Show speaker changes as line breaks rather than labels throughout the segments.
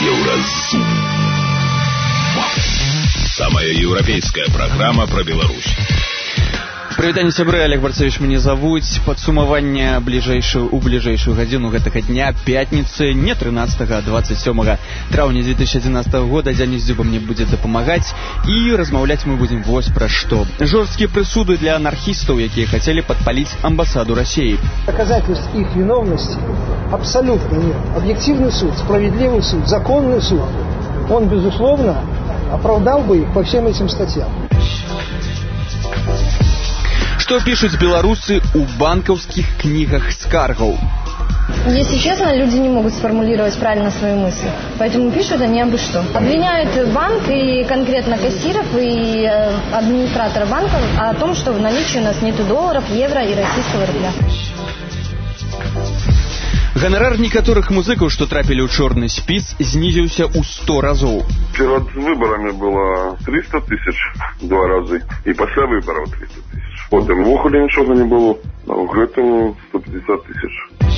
Еўразум. Самая еўрапейская программа про Беларусь.
Прывітанне, сябры, Олег Барцевич мяне завуць. Падсумаванне у бліжэйшую гадзіну гэтага дня, пятніцы, не 13, а 27 траўня 2011 года. Дзяніс Дзюба мне будзе дапамагаць, і размаўляць мы будзем вось пра што. Жорсткія прысуды для анархістаў, якія хацелі падпаліць амбасаду России.
Доказательств их виновности абсолютно нет. Объективный суд, справедливый суд, законный суд, он, безусловно, оправдал бы их по всем этим статьям.
Что пишут белорусы у банковских книгах скаргов?
Если честно, люди не могут сформулировать правильно свои мысли. Поэтому пишут они абы что. Обвиняют банк и конкретно кассиров и администратора банка о том, что в наличии у нас нету долларов, евро и российского рубля.
Ганарар некаторых музыкаў, што трапілі ў чорны спіс, знізіўся ў 100 разоў.
Перед выборами было 300 тысяч 2 разы, и после выборов 300 тысяч. Потом в Охоле ничего не было, а в гэтым 150 тысяч.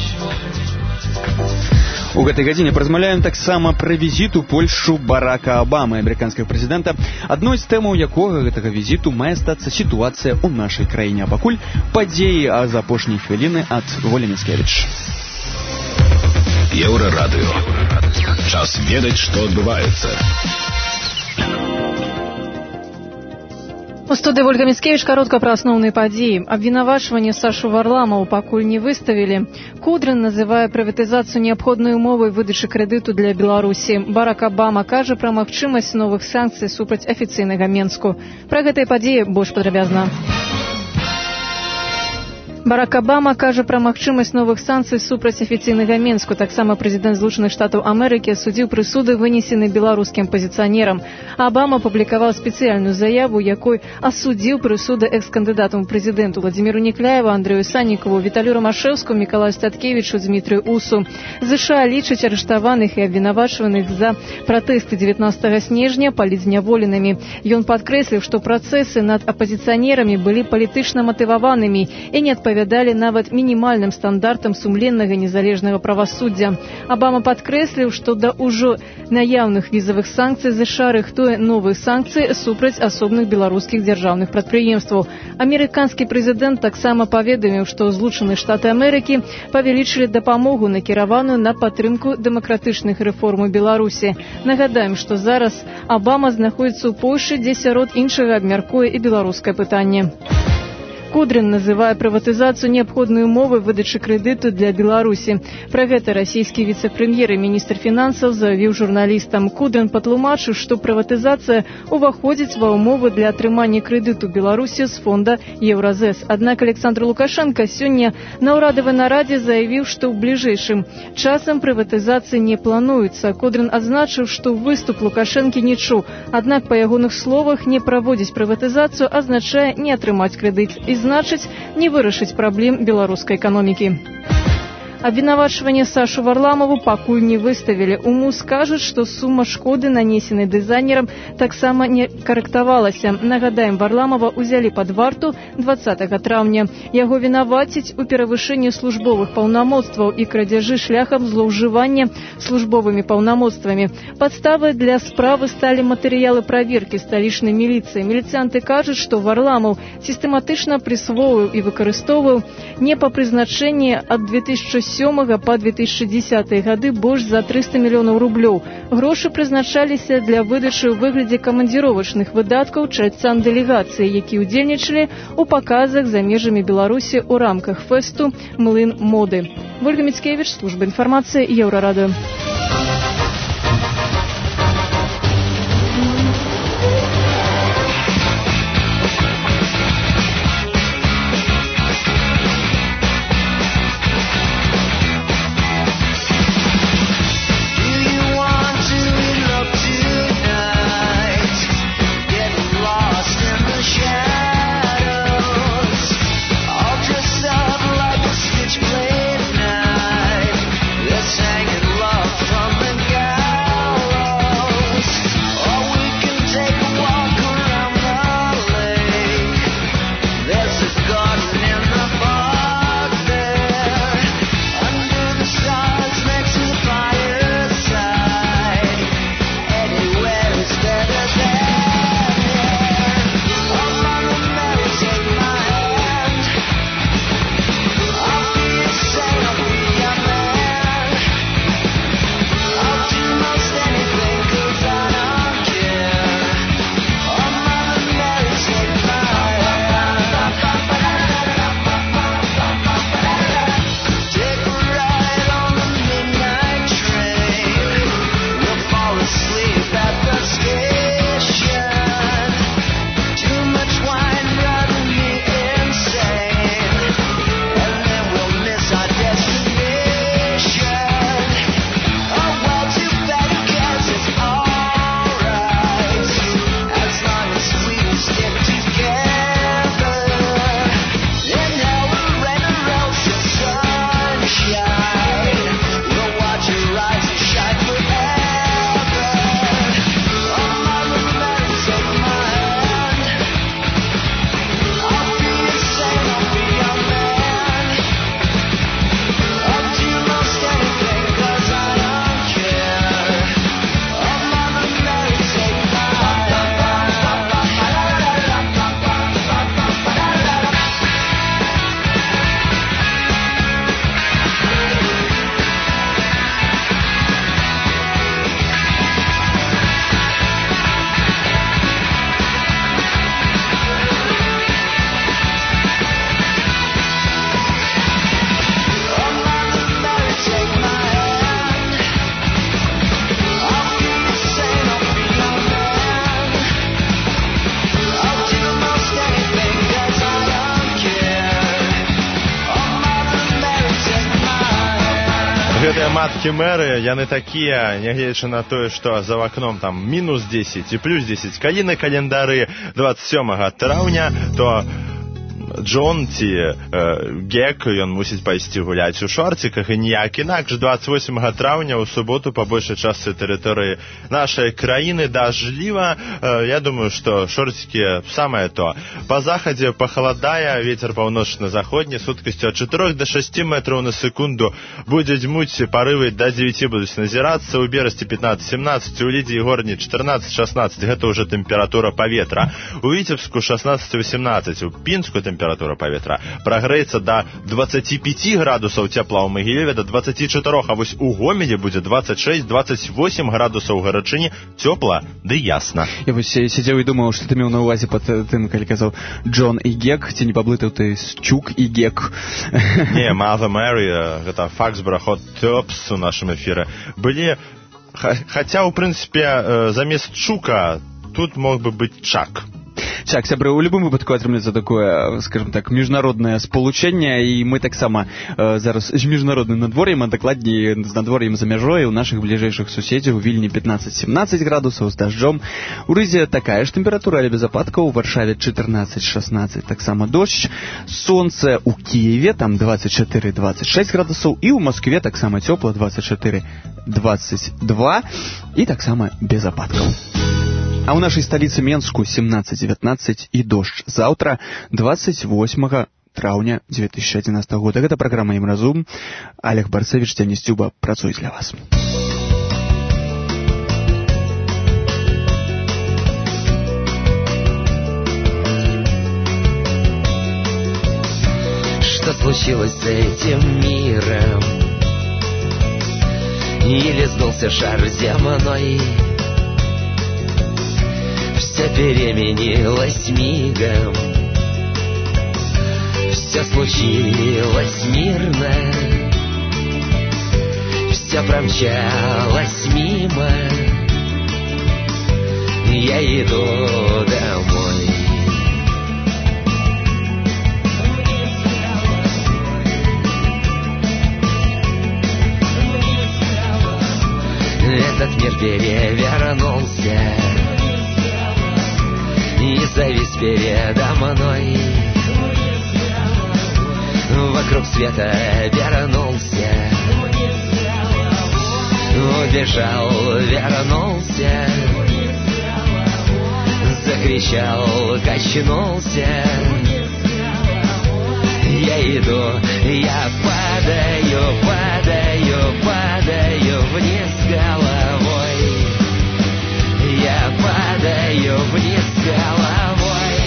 У гэтай гадзіне паразмаўляем таксама пра візіт у Польшчу Барака Обамы, амерыканскага прэзідэнта. Адной з тэмаў якога гэтага візіту мае стацца сітуацыя ў нашай краіне. А пакуль падзеі з апошняй хвіліны ад Волі Міцкевіч.
Еўрарадыё. Час ведаць, што адбываецца.
У студыі Вольга Міцкевіч каротка пра асноўныя падзеі. Абвінавачванне Сашу Варламова пакуль не выставілі. Кудрин называе прыватызацыю неабходнай умовай выдачы крэдыту для Беларусі. Барак Обама кажа пра магчымасць новых санкцый супраць афіцыйнага Менску. Пра гэтыя падзеі больш падрабязна. Барак Обама кажа пра магчымасць новых санкцый супраць афіцыйнага Менску. Таксама прэзідэнт Злучаных Штатаў Амерыкі асудзіў прысуды, вынесены беларускім пазіцыянерам. Обама публікаваў спецыяльную заяву, якой асудзіў прысуды экс-кандыдатам у прэзідэнту Владзіміру Некляеву, Андрэю Саннікову, Віталію Рамашэўскаму, Мікалаю Статкевічу, Дмітрыю Усу. ЗША лічаць арыштаваных і абвінавачваных за пратэсты 19 снежня палізняволенымі. Ён падкрэсліў, што працэсы над апазіцыянерамі былі палітычна матываванымі і не адпавядалі нават мінімальным стандартам сумленнага незалежнага правасуддзя. Обама падкрэсліў, што да ўжо наяўных візавых санкцый ЗША рыхтуе новыя санкцыі супраць асобных беларускіх дзяржаўных прадпрыемстваў. Амерыканскі прэзідэнт таксама паведаміў, што Злучаныя Штаты Амерыкі павялічылі дапамогу, накіраваную на падтрымку дэмакратычных рэформ у Беларусі. Нагадаем, што зараз Обама знаходзіцца ў Польшчы, дзе сярод іншага абмяркуе і беларускае пытанне. Кудрин называе прыватызацыю неабходнай умовай выдачы крэдыту для Беларусі. Пра гэта расійскі віцэ-прэм'ер і міністр фінансаў заявіў журналістам. Кудрин патлумачыў, што прыватызацыя ўваходзіць ва ўмовы для атрымання крэдыту Беларусі з фонда Еўразэс. Аднак Александр Лукашенко сёння на ўрадавай нарадзе заявіў, што ў бліжэйшым часам прыватызацыі не плануецца. Кудрин адзначыў, што выступ Лукашэнкі не чуў. Аднак, па ягоных словах, не праводзіць прыватызацыю азначае не атрымаць крэдыт. Значыць, не вырашыць праблем беларускай эканомікі. Абвінавачванне Сашу Варламову пакуль не выставілі. У МУС кажуць, што сума шкоды, нанесенай дызайнерам, таксама не карэктавалася. Нагадаем, Варламова ўзялі пад варту 20 траўня. Яго вінавацяць у перавышэнні службовых паўнамоцтваў і крадзяжы шляхам злоўжывання службовымі паўнамоцтвамі. Падставай для справы сталі матэрыялы праверкі сталічнай міліцыі. Міліцыянты кажуць, што Варламов сістэматычна прысвоіў і выкарыстоўваў не па прызначэнні ад 2007 па 2010 гады больш за 300 мільёнаў рублёў. Грошы прызначаліся для выдачы ў выглядзе камандзіровачных выдаткаў чальцам дэлегацыі, якія ўдзельнічалі ў паказах за межамі Беларусі ў рамках фэсту «Млын моды». Вольга Міцкевіч, служба інфармацыі, Еўрарадыё.
Let's hang in love. ападкі мэры, яны такія, нягледзячы на тое, што за вакном там мінус 10 і плюс 10. Калі на календары 27 траўня, то Джон ці Гек, ён мусіць пайсці гуляць у шорціках, і ніяк інакш 28 траўня ў суботу па большай частцы тэрыторыі нашай краіны дажджліва. Я думаю, што шорцікі самае то. Па захадзе пахаладае, вецер паўночна-заходні з хуткасцю ад 4 до 6 метраў на секунду будзе дзьмуць, парывы да 9 будуць назірацца, у Берасці 15-17, у Лідзі і Горні 14-16, гэта ўжо тэмпература паветра, у Віцебску 16-18, у Пінску тэмпература паветра прагрэецца да 25 градусаў цяпла, ў Магілеве да 24, а вось у Гомелі будзе 26-28 градусаў гарачыні, цёпла ды ясна.
Я вось сидзеў і думаў, што ты меў на ўвазе пад тым, калі казаў Джон і Гек, ці не паблытаў ты з Чук і Гек?
Не, Mother Mary, гэта Факсбора Hot Tops у нашым эфіры былі, хаця ў прынцыпе замест Чука тут мог бы быць Чак.
Так, сябры, у любым выпадку атрымліваецца такое, скажем так, міжнароднае спалучэнне, і мы таксама зараз з міжнародным надвор'ем, а дакладней з надвор'ем за мяжой у нашых бліжэйшых суседзяў. У Вільні 15-17 градусаў з дажджом, у Рызе такая ж тэмпература, але без ападкаў, у Варшаве 14-16, таксама дождж, сонце у Кіеве, там 24-26 градусаў, і ў Маскве таксама цёпла, 24-22, і таксама без ападкаў. А ў нашай сталіцы Менску 17-19 і дождж. Заўтра 28 траўня 2011 года. Гэта праграма «Ім разум». Олег Барцевіч, Дзяніс Дзюба працуюць для вас.
Что случилось с этим миром? Или сдулся шар земной? Все переменилось мигом, все случилось мирно, все промчалось мимо. Я иду домой. Этот мир перевернулся и завис передо мной. Вокруг света вернулся, убежал, вернулся, закричал, качнулся. Я иду, я падаю, падаю, падаю вниз головой. Я падаю вниз головой.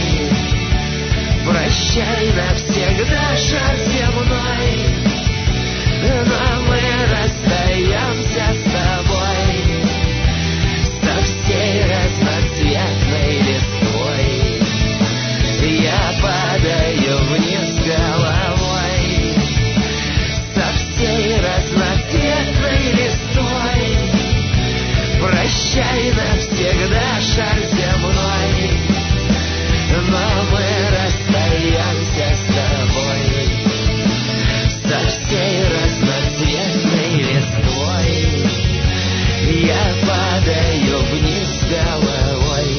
Прощай навсегда, шар земной, но мы расстаемся с тобой, со всей разноцветной листвой. Я падаю вниз головой, со всей разноцветной листвой. Прощай навсегда, шар земной, но мы расстаемся с тобой, со всей разноцветной листвой. Я падаю вниз головой.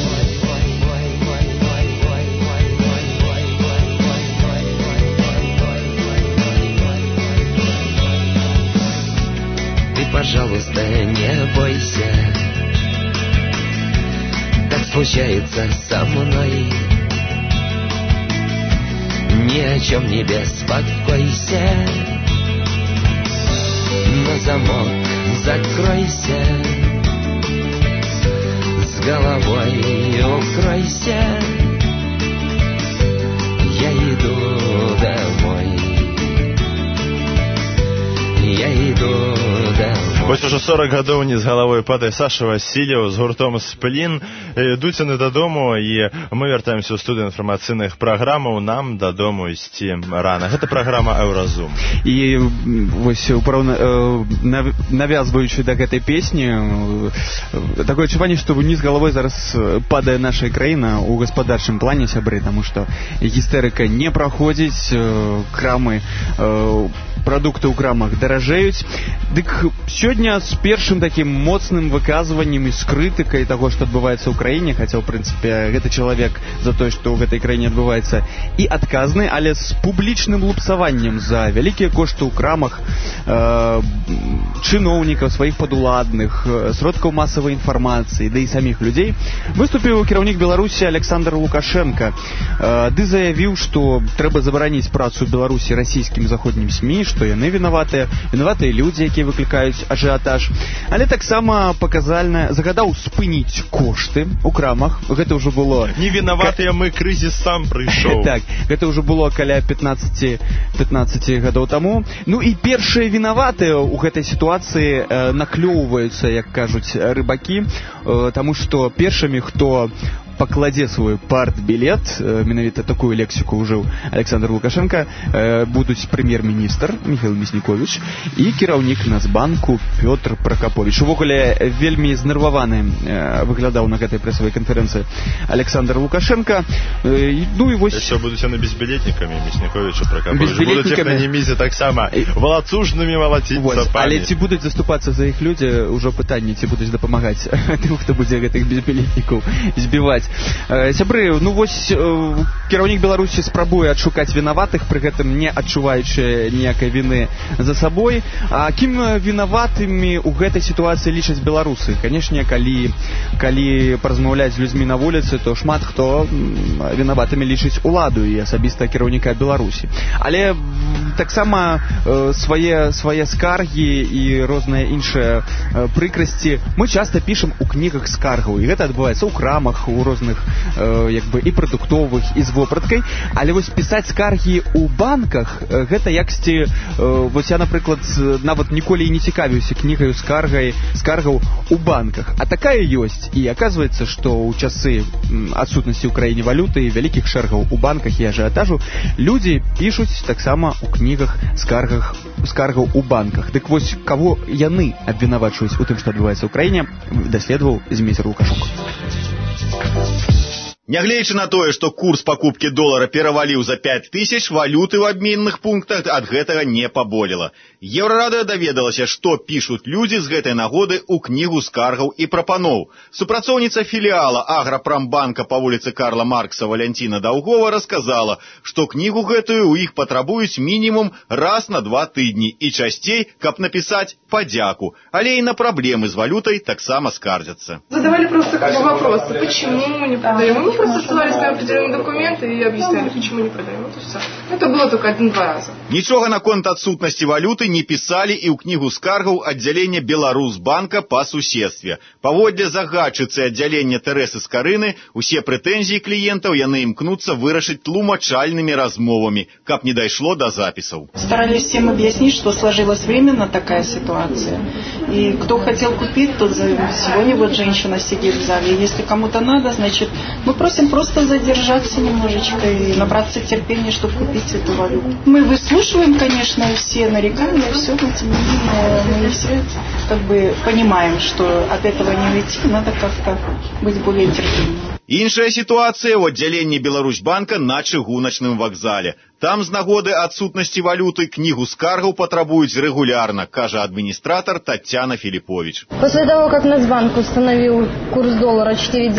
Ты, пожалуйста, не бойся, так случается со мной. Ни о чем не беспокойся, на замок закройся, с головой укройся. Я иду домой, я иду домой.
Вось ужо 40 гадоў не з галавой падае Саша Васильев з гуртом «Сплін». Ідуць яны дадому, і мы вяртаемся ў студыю інфармацыйных праграмаў. Нам дадому ісці рана. Гэта праграма «Еўразум».
І вось навязваючы да гэтай песні, такое адчуванне, што вниз головой зараз падае наша краіна ў гаспадарчым плане, сябры, таму што гістэрыка не праходзіць, крамы, прадукты ў крамах даражэюць. Дык сёння з першым такім моцным выказваннем і з крытыкай таго, што адбываецца ў краіне, хаця, ў прынцыпе, гэты чалавек за тое, што ў гэтай краіне адбываецца, і адказны, але з публічным лупсаваннем за вялікія кошты ў крамах, чыноўнікаў, сваіх падуладных, сродкаў масавай інфармацыі, да і саміх людзей, выступіў кіраўнік Беларусі Александр Лукашенко, ды заявіў, што трэба забараніць працу ў Беларусі расійскім заходнім СМІ, што яны вінаватыя людзі, якія выклікаюць ажыятаж, але таксама паказальна загадаў спыніць кошты ў крамах. Гэта ўжо было...
Не вінаватыя мы, крызіс сам прыйшоў.
Так, гэта ўжо было каля 15 гадоў таму. Ну і першыя вінаватыя ў гэтай сітуацыі наклёўваюцца, як кажуць рыбакі, таму што першымі, хто пакладзе свой партбілет, менавіта такую лексіку ўжыў Александр Лукашенко, будуць прэм'ер-міністр Міхаіл Мясніковіч і кіраўнік Нацбанку Пётр Пракаповіч. Увогуле вельмі знерваваны выглядаў на гэтай прэсавай канферэнцыі Александр Лукашенко. Ну і вось...
Яшчэ будуць яны безбілетнікамі, Мясніковіч і Пракаповіч. Будуць іх на немізе таксама валацужнымі валаціць цапамі.
Але ці будуць заступацца за іх людзі, ўжо пытанне, ці будуць дапамагаць тым, хто будзе гэтых безбілетнікаў збіваць. Сябры, ну вось кіраўнік Беларусі спрабуе адшукаць вінаватых, пры гэтым не адчуваючы ніякай віны за сабой. А кім вінаватымі ў гэтай сітуацыі лічаць беларусы? Канешне, калі паразмаўляць з людзьмі на вуліцы, то шмат хто вінаватымі лічыць уладу і асабіста кіраўніка Беларусі. Але таксама свае скаргі і розныя іншыя прыкрасці мы часта пішам у кнігах скаргаў, і гэта адбываецца ў крамах, у розных і прадуктовых, і з вопраткай. Але вось пісаць скаргі ў банках, гэта яксьці, вось я, напрыклад, нават ніколі і не цікавіўся кнігаю скаргаў у банках. А такая ёсць. І аказваецца, што ў часы адсутнасці ў краіне валюты і вялікіх шэргаў у банках і ажыятажу людзі пішуць таксама ў кнігах скаргаў у банках. Дык вось, каго яны абвінавачваюць у тым, што адбываецца ў краіне, даследаваў Змейцер Лукашук.
Нягледзячы на тое, што курс пакупкі долара пераваліў за 5000, валюты ў абменных пунктах ад гэтага не паболела. Еўрарадыё даведалася, што пішуць людзі з гэтай нагоды ў кнігу скаргаў і прапаноў. Супрацоўніца філіала Аграпрамбанка па вуліцы Карла Маркса Валянціна Даўгова расказала, што кнігу гэтую ў іх патрабуюць мінімум раз на 2 тыдні і часцей, каб напісаць падзяку, але і на праблемы з валютай таксама скардзяцца.
Задавали просто вопросы, почему не продаем. Мы просто ссылались на определенные документы и объясняли, почему не продаем. Это все. Это было только 1-2 раза.
Нічога наконт адсутнасці валюты не пісалі і ў кнігу скаргаў аддзялення Беларусбанка па суседстве. Паводле загадчыцы аддзялення Тэрэсы Скарыны, усе прэтэнзіі кліентаў яны імкнуцца вырашыць тлумачальнымі размовамі, каб не дайшло до запісаў.
Старались всем объяснить, что сложилась временно такая ситуация. И кто хотел купить, тот сегодня вот женщина сидит в зале. Если кому-то надо, значит, мы просим просто задержаться немножечко и набраться терпения, чтобы купить эту валюту. Мы выслушиваем, конечно, все нарекания, все, но тем не менее, мы все понимаем, что от этого не уйти, надо как-то быть более терпимым.
Іншая сітуацыя ў аддзяленні Беларусьбанка на чыгуначным вакзале. Там з нагоды адсутнасці валюты кнігу скаргаў патрабуюць регулярно, кажа администратор Татьяна Филиппович.
После того, как Нацбанк установил курс доллара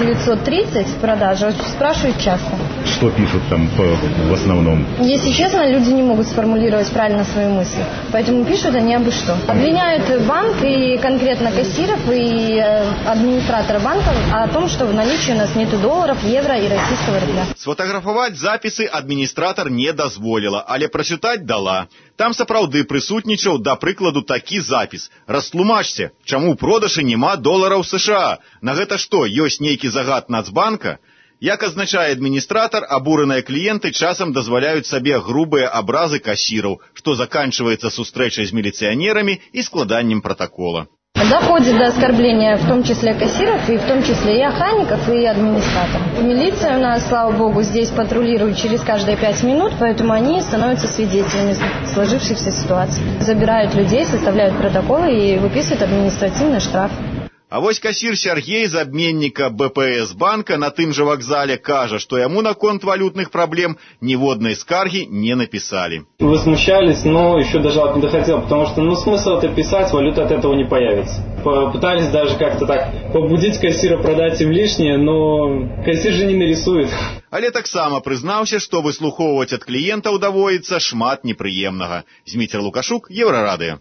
4,930 в продаже, спрашивают часто.
Что пишут там в основном?
Если честно, люди не могут сформулировать правильно свои мысли. Поэтому пишут они абы что. Обвиняют банк и конкретно кассиров и администратора банка о том, что в наличии у нас нету долларов, евро и российского рубля.
Сфотаграфаваць запісы адміністратар не дазволіла, але прачытаць дала. Там сапраўды прысутнічаў, да прыкладу, такі запіс. Растлумачце, чаму ў продажы няма долараў США? На гэта што, ёсць нейкі загад Нацбанка? Як азначае адміністратар, абураныя кліенты часам дазваляюць сабе грубыя абразы касіраў, што заканчваецца сустрэчай з міліцыянерамі і складаннем пратакола.
доходит до оскорбления в том числе кассиров, и в том числе и охранников, и администраторов. Милиция у нас, слава богу, здесь патрулирует через каждые 5 минут, поэтому они становятся свидетелями сложившейся ситуации. Забирают людей, составляют протоколы и выписывают административный штраф.
А вось кассир Сергей з обменника БПС банка на тым же вокзале кажа, что ему наконт валютных проблем ниводной скарги не написали.
Возмущались, но еще даже не доходило, потому что смысл это писать, валюта от этого не появится. Пытались даже как-то так побудить кассира продать им лишнее, но кассир же не нарисует.
Але таксама прызнаўся, што выслухоўваць ад кліентаў даводзіцца шмат непрыемнага. Зміцер Лукашук, Еўрарадыё.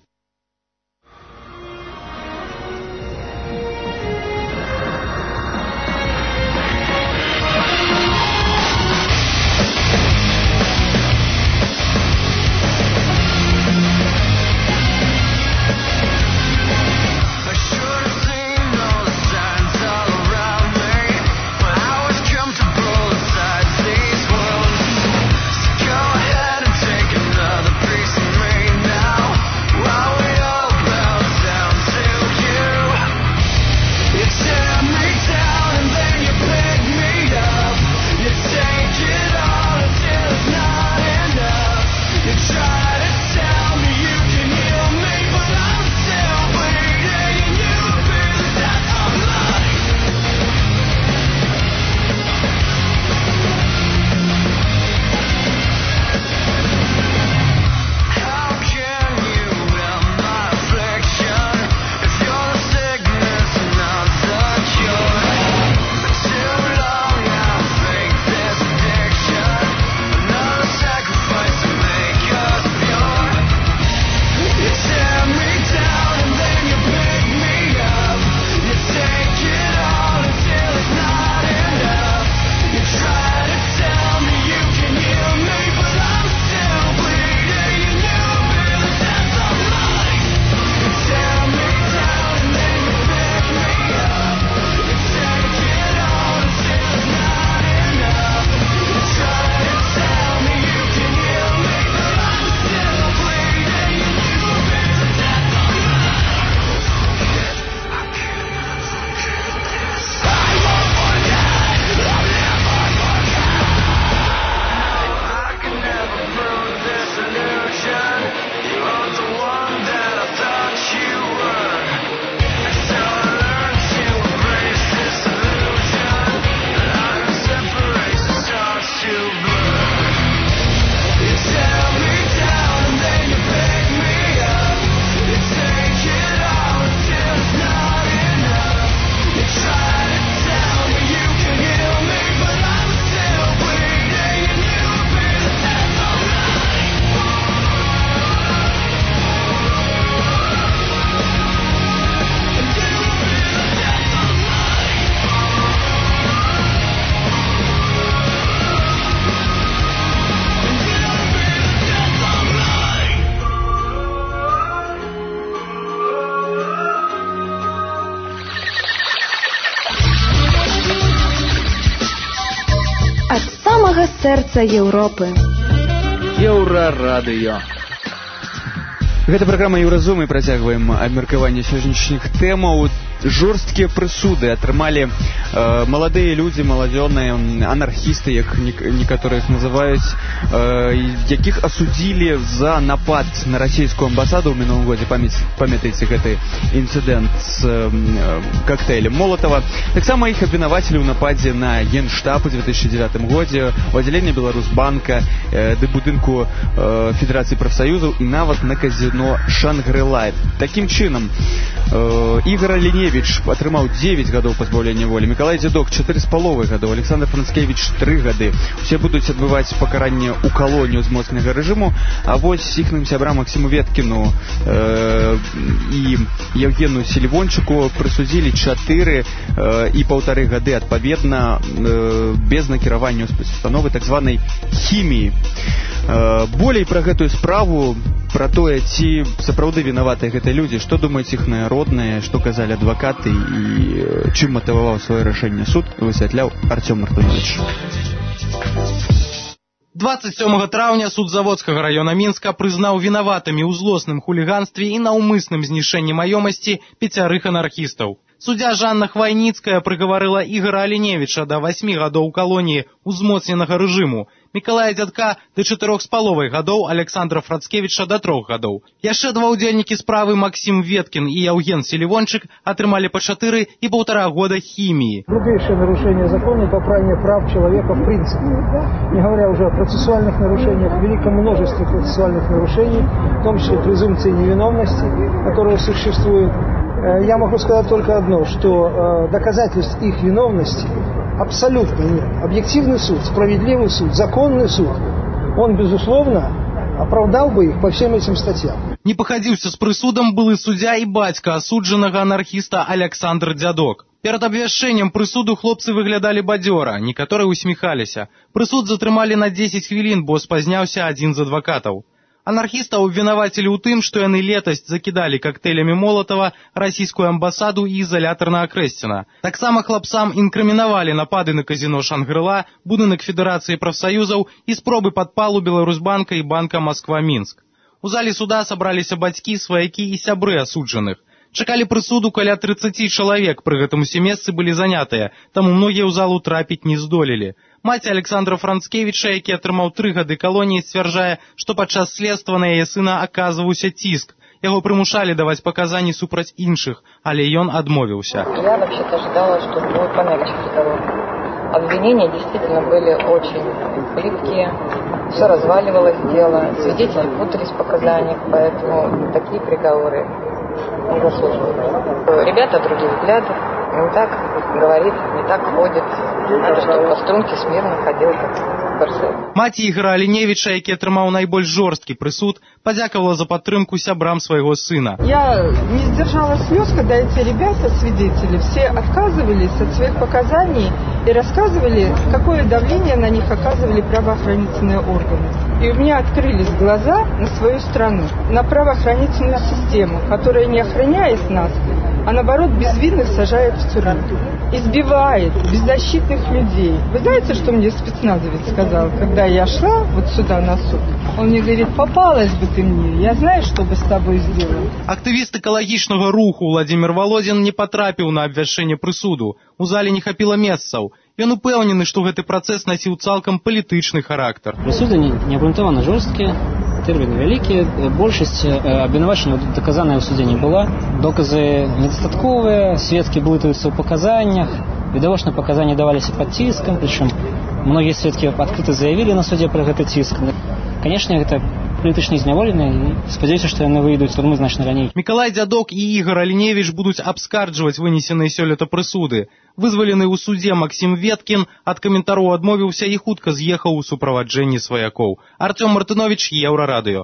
Сэрца Еўропы.
Еўрарадыё. Гэта праграма Еўразум, і працягваем абмеркаванне сённяшніх тэмаў. Жорсткія прысуды атрымалі маладыя людзі, маладзёныя анархісты, як некаторыя іх называюць, якіх асудзілі за напад на расійскую амбасаду ў мінулым годзе. Памятаеце гэты інцыдэнт з коктейлем Молотова. Таксама іх абвінавацілі ў нападзе на Генштаб у 2009 годзе, у аддзяленні Беларусбанка, ды будынку Федэрацыі прафсаюзаў і нават на казіно Шангры-Лайт. Такім чынам, Ігор Аліневіч атрымаў 9 гадоў пазбаўлення волі, Мікалай Дзядок 4,5 гадоў, Александр Францкевіч 3 гады. Усе будуць адбываць пакаранне ў калонію змоцнага рэжыму, а вось іхным сябрам Максіму Веткіну і Евгену Селівончыку прысудзілі 4,5 гады адпаведна без накіравання ў спецустановы так званай хіміі. Болей пра гэтую справу, пра тое, ці сапраўды вінаватыя гэтыя людзі, што думаюць іхныя родныя, што казалі адвакаты і чым матываваў сваё рашэнне суд, высвятляў Артём Мартынович.
27 траўня суд Заводскага района Мінска прызнаў вінаватымі ў злосным хуліганстве і наўмысным знішэнні маёмасці 5 анархістаў. Суддзя Жанна Хвайніцкая прыгаварыла Ігора Аліневіча да 8 гадоў калоніі узмоцненага рэжыму, Мікалая Дзядка да 4,5 гадоў, Александра Фрацкевіча да 3 гадоў. Яшчэ 2 удзельнікі справы Максим Веткін и Евген Селивончик атрымалі по 4 и 1,5 года химии.
Грубейшее нарушение закона и попрание прав человека в принципе. Не говоря уже о процессуальных нарушениях, великом множестве процессуальных нарушений, в том числе презумпции невиновности, которая существует. Я могу сказать только одно, что доказательств их виновности абсолютно нет. Объективный суд, справедливый суд, законный суд, он, безусловно, оправдал бы их по всем этим статьям.
Не пахадзіўся з прысудам былы суддзя і бацька асуджанага анархіста Александр Дзядок. Перад абвяшчэннем прысуду хлопцы выглядалі бадзёра, некаторыя усміхаліся. Прысуд затрымалі на 10 хвілін, бо спазняўся адзін з адвакатаў. Анархістаў абвінавацілі ў тым, што яны летась закідалі коктейлямі Молотова расійскую амбасаду і изолятор на Акрэсціна. Таксама хлапцам інкрымінавалі напады на казино Шангрыла, будынак Федэрацыі прафсаюзаў і спробы падпалу Беларусьбанка і банка Москва-Мінск. У зале суда сабраліся бацькі, сваякі і сябры асуджаных. Чакалі прысуду каля 30 чалавек, пры гэтым усе месцы былі занятыя, таму многія ў залу трапіць не здолелі. Маці Александра Францкевіча, які атрымаў 3 гады калоніі, сцвярджае, што падчас следства на яе сына аказваўся ціск. Яго прымушалі даваць паказанні супраць іншых, але ён адмовіўся.
Я вообще-то ожидала, что будет помягче приговор. Обвинения действительно были очень плиткие, все разваливалось дело, свидетели путались в показаниях, поэтому такие приговоры не заслуживают. Ребята других взглядов, не так говорит, не так ходит. Надо, чтобы по струнке смирно ходил, как корсет.
Маці Ігора Аліневіча, які атрымаў найбольш жорсткі прысуд, падзякавала за падтрымку сябрам свайго сына.
Я не сдержала слез, когда эти ребята, свидетели, все отказывались от своих показаний и рассказывали, какое давление на них оказывали правоохранительные органы. И у меня открылись глаза на свою страну, на правоохранительную систему, которая не охраняет нас, а наоборот безвинных сажает в тюрьму. Избивает беззащитных людей. Вы знаете, что мне спецназовец сказал, когда я шла вот сюда на суд? Он мне говорит, попалась бы ты мне, я знаю, что бы с тобой сделал.
Актывіст экалагічнага руху Владимир Володин не потрапіў на абвяшчэнне прысуду. У зале не хапіла месцаў. Ён упэўнены, што гэты працэс насіў цалкам палітычны характар.
Прысуды неабгрунтавана жорсткія, тэрміны вялікія, большасць абвінавачання даказаная ў судзе не была. Доказы недастатковыя, сведкі блытаюцца ў паказаннях, відавочна паказанні даваліся пад ціскам, прычым многія сведкі адкрыта заявілі на судзе пра гэты ціск. Канешне, гэта палітычна зняволеныя і спадзяюся, што яны выйдуць з турмы значна раней.
Мікалай Дзядок і Ігор Аліневіч будуць абскарджваць вынесеныя сёлета прысуды. Вызвалены ў судзе Максим Веткін ад каментароў адмовіўся і хутка з'ехаў у суправаджэнні сваякоў. Артём Мартынович, Еўрарадыё.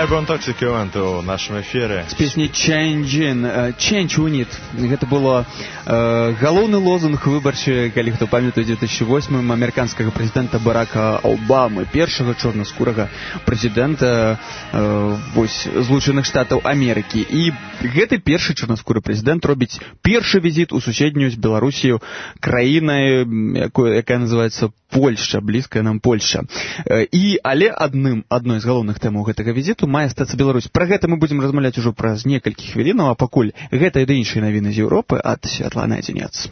Альбом Toxic Event у нашым эфире.
З песні Change We Need. Гэта было галоўны лозунг выбарчы, калі хто памятае, 2008 амерыканскага прэзідэнта Барака Обамы, першага чорнаскурага прэзідэнта Злучаных Штатаў Амерыкі. І гэты першы чорнаскуры прэзідэнт робіць першы візіт у суседнюю з Беларусію краінай, якая называецца Польша, блізкая нам Польша. Але адной з галоўных тэмаў гэтага візіту мае стацца Беларусь. Пра гэта мы будзем размаўляць ужо праз некалькі хвілінаў, а пакуль гэта і да іншыя навіны з Еўропы ад Святланы Адзінец.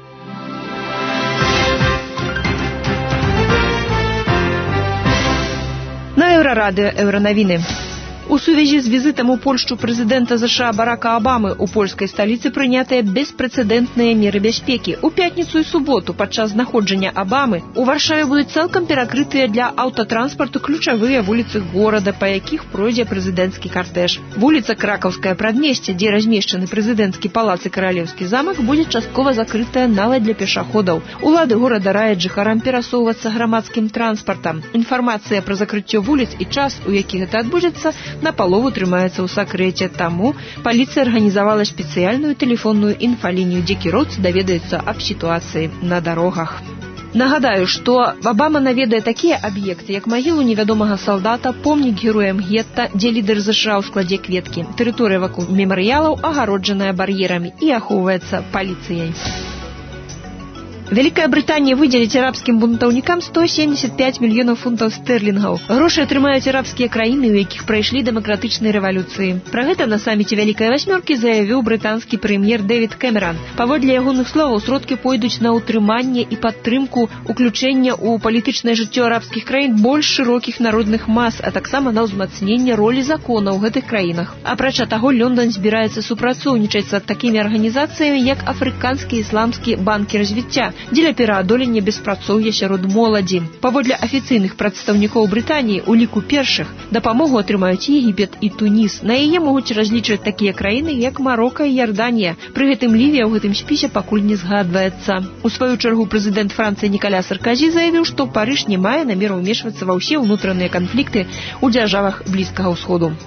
На Еўрарадыё Еўранавіны. У сувязі з візітам у Польшчу прэзідэнта США Барака Обамы у польскай сталіцы прынятыя беспрэцэдэнтныя меры бяспекі. У пятніцу і суботу падчас знаходжання Обамы у Варшаве будуць цалкам перакрытыя для аўтатранспарту ключавыя вуліцы горада, па якіх пройдзе прэзідэнцкі картэж. Вуліца Кракаўскае прадмесце, дзе размешчаны прэзідэнцкі палац і каралеўскі замак, будзе часткова закрытая нават для пешаходаў. Улады горада раяць жыхарам перасоўвацца грамадскім транспартам. Інфармацыя пра закрыццё вуліц і час, у які гэта адбудзецца, напалову трымаецца ў сакрэце. Таму паліцыя арганізавала спецыяльную тэлефонную інфалінію, дзе кіроўцы даведаюцца аб сітуацыі на дарогах. Нагадаю, што Обама наведае такія аб'екты, як магілу невядомага салдата, помнік героям гетта, дзе лідар США ў складзе кветкі. Тэрыторыя вакол мемарыялаў агароджаная бар'ерамі і ахоўваецца паліцыяй. Вялікая Брытанія выдзеліць арабскім бунтаўнікам 175 мільёнаў фунтаў стэрлінгаў. Грошы атрымаюць арабскія краіны, у якіх прайшлі дэмакратычныя рэвалюцыі. Пра гэта на саміце Вялікай васьмёркі заявіў брытанскі прэм'ер Дэвід Кэмеран. Паводле ягоных словаў, сродкі пойдуць на ўтрыманне і падтрымку уключэння ў палітычнае жыццё арабскіх краін больш шырокіх народных мас, а таксама на ўзмацненне ролі закона ў гэтых краінах. Апрача таго, Лёндан збіраецца супрацоўнічаць з такімі арганізацыямі, як Афрыканскі ісламскі банкі развіцця, дзеля пераадолення беспрацоўя сярод моладзі. Паводле афіцыйных прадстаўнікоў Брытаніі, у ліку першых дапамогу атрымаюць Егіпет і Туніс. На яе могуць разлічваць такія краіны, як Марока і Ярданія. Пры гэтым Лівія ў гэтым спісе пакуль не згадваецца. У сваю чаргу прэзідэнт Францыі Нікаля Сарказі заявіў, што Парыж не мае намеру ўмешвацца ва ўсе ўнутраныя канфлікты ў дзяржавах Блізкага ўсходу.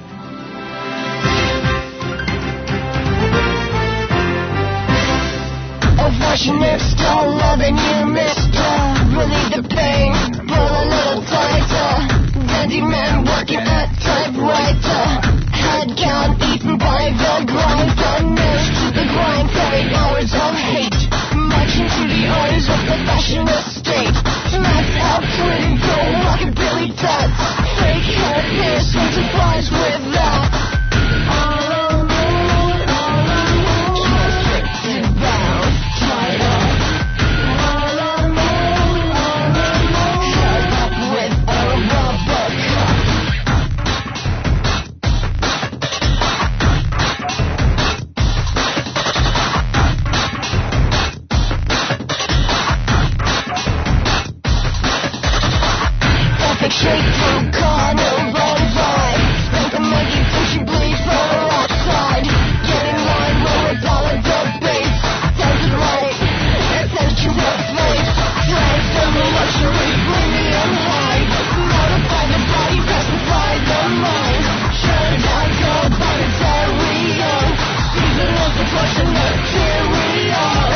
Your lips, still loving you, mister. Relieve the pain, pull a little tighter. Dandy man working at typewriter. Head count eaten by the grind. Unleashed to the grind, carrying hours of hate. Marching through the eyes of the fashion estate. Smacked out twin, go rockabilly tats. Fake hair pierced, no surprise with that. Straight through carnival vibe. Like a monkey pushing bleed from outside. Get in line, roll with all of the bass. Sounds it right, sensual face. Drive from the luxury, premium high. Modify the body, pacify the mind. Shut down the planetarium. Season of the flesh and material.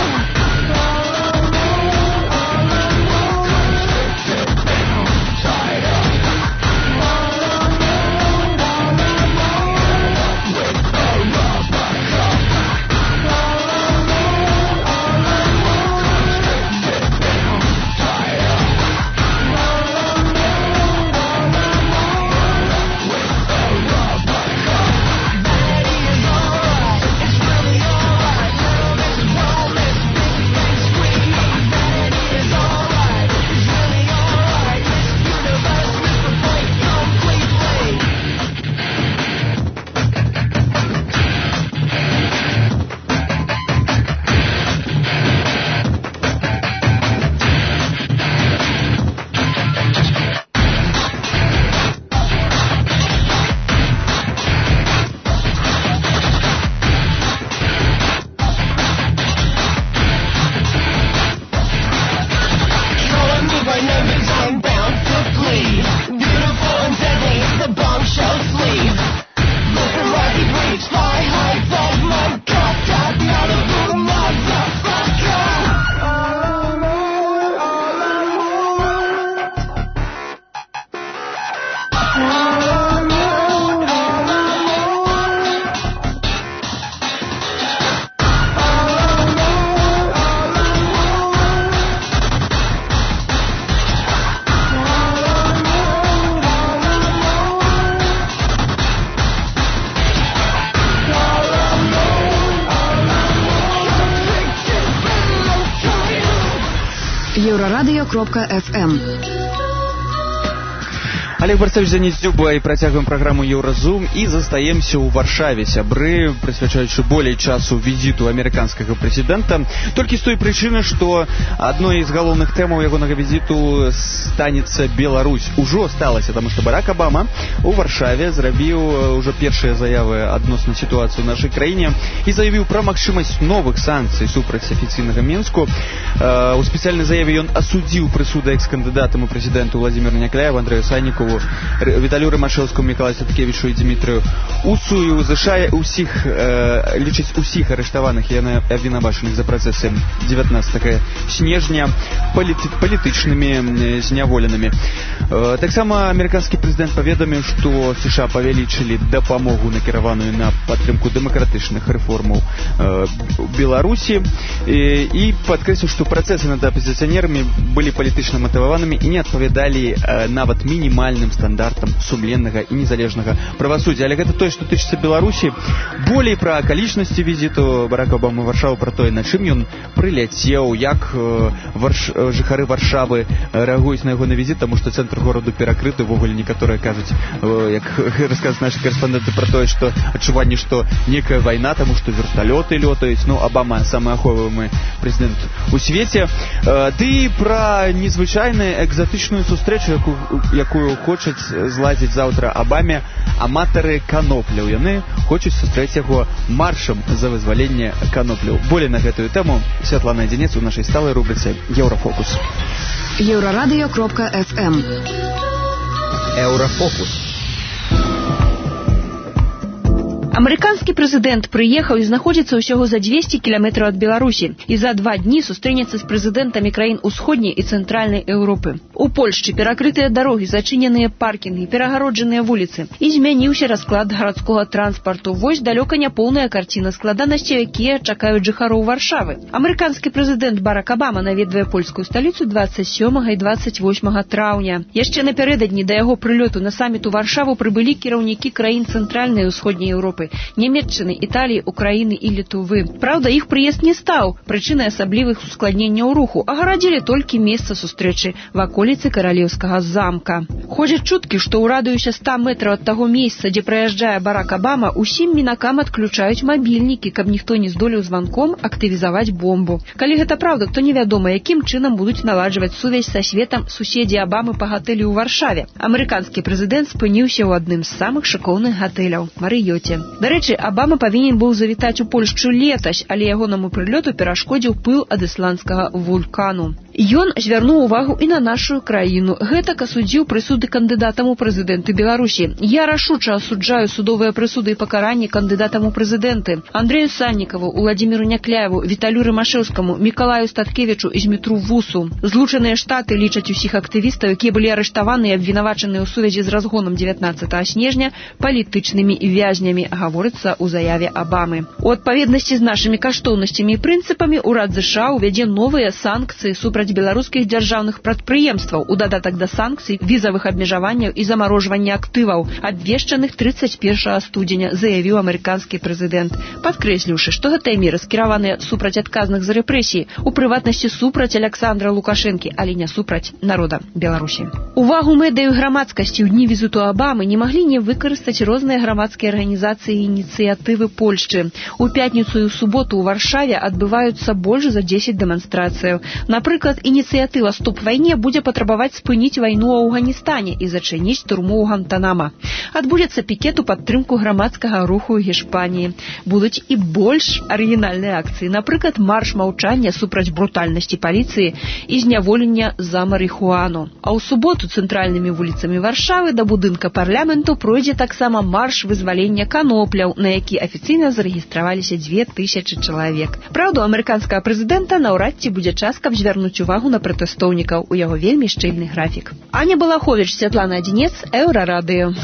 Еўрарадыё.фм.
Олег Барцевич, Денис Дзюба, и протягиваем программу Еврозум и застаемся у Варшаве. Сябры, присвячаючи более часу визиту американского президента, только с той причины, что одной из головных тем его визиту станется Беларусь. Уже сталося, потому что Барак Обама у Варшаве зрабіў уже первые заявы адносна ситуацию в нашей краине и заявил про магчымасць новых санкций супраць официального Минску. У специальной заяве он осудил присуду экс-кандидатам у президенту Владимиру Някляеву, Андрею Санникову, Виталию Ромашевскому, Миколаю Садкевичу и Дмитрию Усую, зашая лічыць усіх арыштаваных і абвінавачаных за працэсы 19 снежня палітычнымі зняволенымі. Таксама американскі прэзідэнт паведаміў, што США павялічылі дапамогу, накіраваную на падтрымку дэмакратычных рэформаў Беларусі, і падкрэсліў, што працэсы над апазіцыянерамі былі палітычна матываванымі і не адпавядалі нават мінімальным стандартам сумленнага і незалежнага правасуддзя. Але гэта тое, што тычыцца Беларусі. Болей пра акалічнасці візіту Барака Обамы ў Варшаву, пра тое, на чым ён прыляцеў, як жыхары Варшавы рэагуюць на яго на візіт, таму што цэнтр гораду перакрыты. Увогуле некаторыя кажуць, як расказваюць нашы карэспандэнты, пра тое, што адчуванне, што некая вайна, таму што верталёты лётаюць. Ну, Обама самы ахоўваемы прэзідэнт у свеце. Ды пра незвычайную экзатычную сустрэчу, якую хочуць зладзіць заўтра Обаме аматары канопляў. Яны хочуць сустрэць яго маршам за вызваленне канопляў. Болей на гэтую тэму Святлана Адзінец у нашай сталай рубрыцы Еўрафокус.
Еўрарадыё.фм.
Еўрафокус.
Амерыканскі прэзідэнт прыехаў і знаходзіцца ўсяго за 200 кіламетраў ад Беларусі і за 2 дні сустрэнецца з прэзідэнтамі краін усходняй і цэнтральнай Еўропы. У Польшчы перакрытыя дарогі, зачыненыя паркінгі, перагароджаныя вуліцы і змяніўся расклад гарадскога транспарту. Вось далёка не поўная карціна складанасцяў, якія чакаюць жыхароў Варшавы. Амерыканскі прэзідэнт Барак Обама наведвае польскую сталіцу 27 і 28 траўня. Яшчэ напярэдадні да яго прылёту на саміт у Варшаву прыбылі кіраўнікі краін цэнтральнай і ўсходняй Еўропы, Нямецчыны, Італіі, Украіны і Літвы. Праўда, іх прыезд не стаў прычынай асаблівых ускладненняў руху, агарадзілі толькі месца сустрэчы в аколіцы каралеўскага замка. Ходзяць чуткі, што ў радыусе 100 метраў ад таго месца, дзе праязджае Барак Обама, усім мінакам адключаюць мабільнікі, каб ніхто не здолеў званком актывізаваць бомбу. Калі гэта праўда, то невядома, якім чынам будуць наладжваць сувязь са светам суседзі Обамы па гатэлі ў Варшаве. Амерыканскі прэзідэнт спыніўся ў адным з самых шыкоўных гатэляў – Марыёце. Дарэчы, Обама павінен быў завітаць у Польшчу летась, але ягонаму прылёту перашкодзіў пыл ад ісландскага вулкану. Ён звярнуў увагу і на нашу краіну. Гэтак асудзіў прысуды кандыдатам у прэзідэнты Беларусі. Я рашуча асуджаю судовыя прысуды і пакаранні кандыдатам у прэзідэнты Андрею Саннікову, Владимиру Някляеву, Віталію Ромашевскому, Миколаю Статкевичу і Дмитру Вусу. Злучаныя Штаты лічаць усіх актывістаў, якія былі арыштаваны і абвінавачаныя ў сувязі з разгонам 19 снежня палітычнымі вязнямі, гаворыцца ў заяве Обамы. У адпаведнасці з нашымі каштоўнасцямі і прынцыпамі ўрад США ўвядзе новыя санкцыі супраць беларускіх дзяржаўных прадпрыемстваў у дадатак да санкцый, візавых абмежаванняў і замарожвання актываў, абвешчаных 31 студзеня, заявіў амерыканскі прэзідэнт, падкрэсліўшы, што гэтыя меры скіраваныя супраць адказных за рэпрэсіі, у прыватнасці супраць Александра Лукашэнкі, але не супраць народа Беларусі. Увагу медыа і грамадскасці ў дні візіту Обамы не маглі не выкарыстаць розныя грамадскія арганізацыі і ініцыятывы Польшчы. У пятніцу і ў суботу ў Варшаве адбываюцца больш за 10 дэманстрацыяў. Напрыклад, ініцыятыва «Стоп вайне» будзе патрабаваць спыніць вайну ў Афганістане і зачыніць турму ў Гантанама. Адбудзецца пікет у падтрымку грамадскага руху ў Гішпаніі. Будуць і больш арыгінальныя акцыі. Напрыклад, марш маўчання супраць брутальнасці паліцыі і зняволення за марыхуану. А ў суботу цэнтральнымі вуліцамі Варшавы да будынка парламенту пройдзе таксама марш вызвалення канопляў, на які афіцыйна зарэгістраваліся 2000 чалавек. Праўда, у амерыканскага прэзідэнта наўрад ці будзе час, каб звярнуць увагу на пратэстоўнікаў. У яго вельмі шчыльны графік. Аня Балахович, Святлана Адзінец, Еўрарадыё.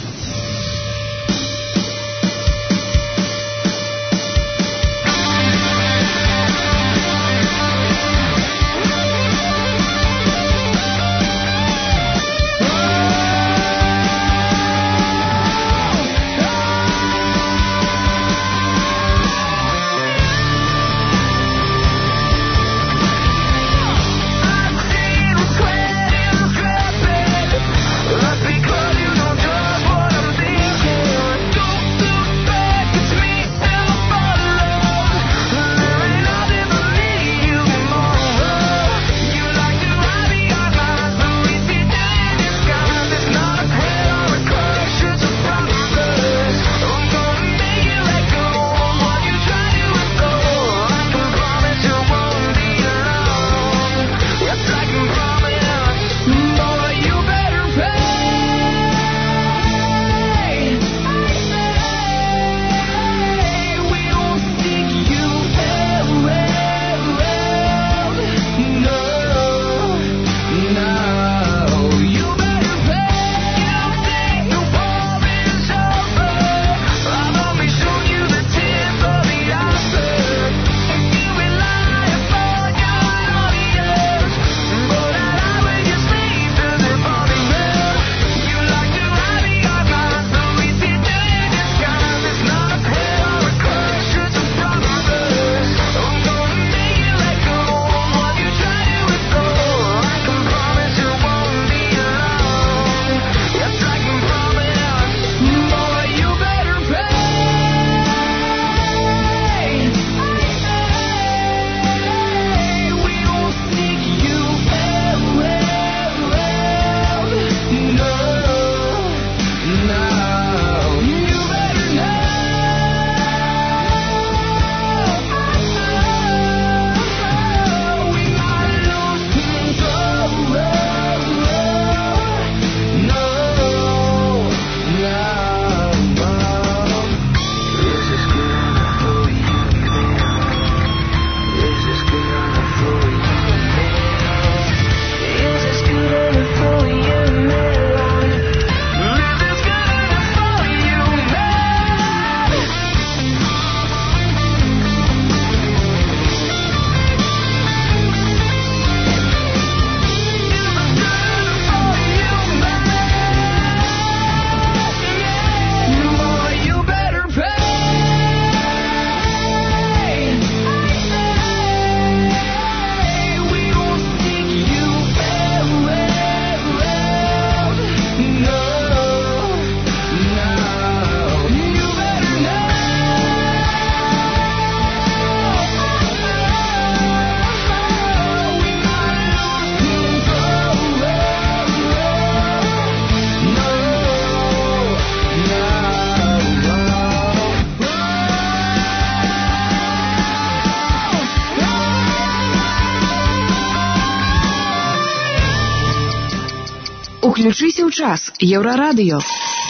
Уключыся ў час. Еўрарадыё.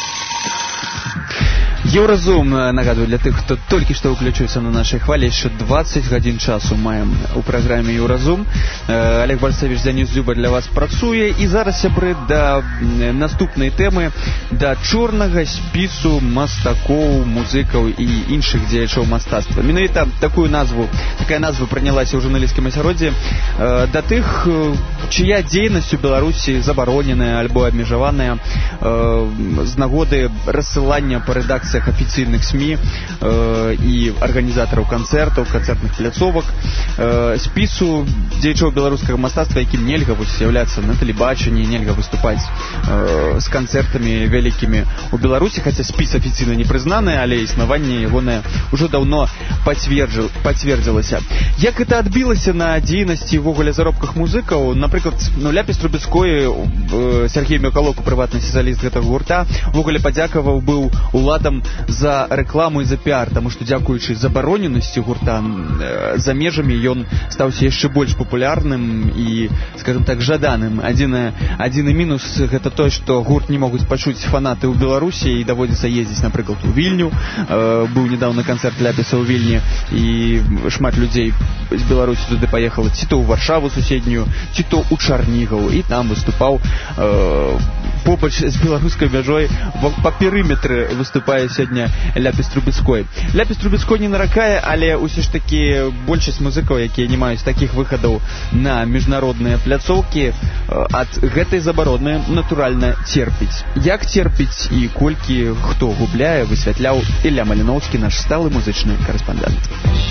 Еўразум, нагадую, для тых, хто толькі што ўключыўся на нашай хвалі, яшчэ 20 гадзін часу маем у праграме Еўразум. Олег Барцевіч, Дзяніс Дзюба для вас працуе. І зараз, сябры, да наступнай тэмы, да чорнага спісу мастакоў, музыкаў і іншых дзеячоў мастацтва. Менавіта такая назва прынялася ў журналісцкім асяроддзі да тых, чыя дзейнасць у Беларусі забароненая альбо абмежаваная з нагоды рассылання па рэдакцыях афіцыйных СМІ і арганізатараў канцэртаў, канцэртных пляцовак, спісу дзеячоў беларускага мастацтва, якім нельга з'яўляцца на тэлебачанні, нельга выступаць з канцэртамі вялікімі ў Беларусі, хаця спіс афіцыйна не прызнаны, але існаванне ягонае ўжо даўно пацвердзілася. Як гэта адбілася на дзейнасці ўвогуле заробках музыкаў? Напрыклад, Ляпіс Трубецкой, Сергей Мякалок, прыватны спецыяліст гэтага гурта, увогуле падзякаваў быў уладам за рэкламу і за піар, таму што дзякуючы забароненасці гурта за межамі ён стаўся яшчэ больш папулярным і, скажем так, жаданым. Адзіны мінус гэта той, што гурт не могуць пачуць фанаты ў Беларусі і даводзіцца ездзіць, напрыклад, у Вільню. Быў недаўна канцэрт Ляпіса ў Вільні і шмат людзей з Беларусі туды паехала ці то ў Варшаву суседнюю, ці то ў Чарнігаў, і там выступаў побач з беларускай мяжой па перыметры выступае сёння Ляпіс Трубецкой. Ляпіс Трубецкой не наракае, але ўсё ж такі большасць музыкаў, якія не маюць такіх выхадаў на міжнародныя пляцоўкі, ад гэтай забароны натуральна церпіць. Як церпіць і колькі хто губляе, высвятляў Ілля Маліноўскі, наш сталы музычны карэспандэнт.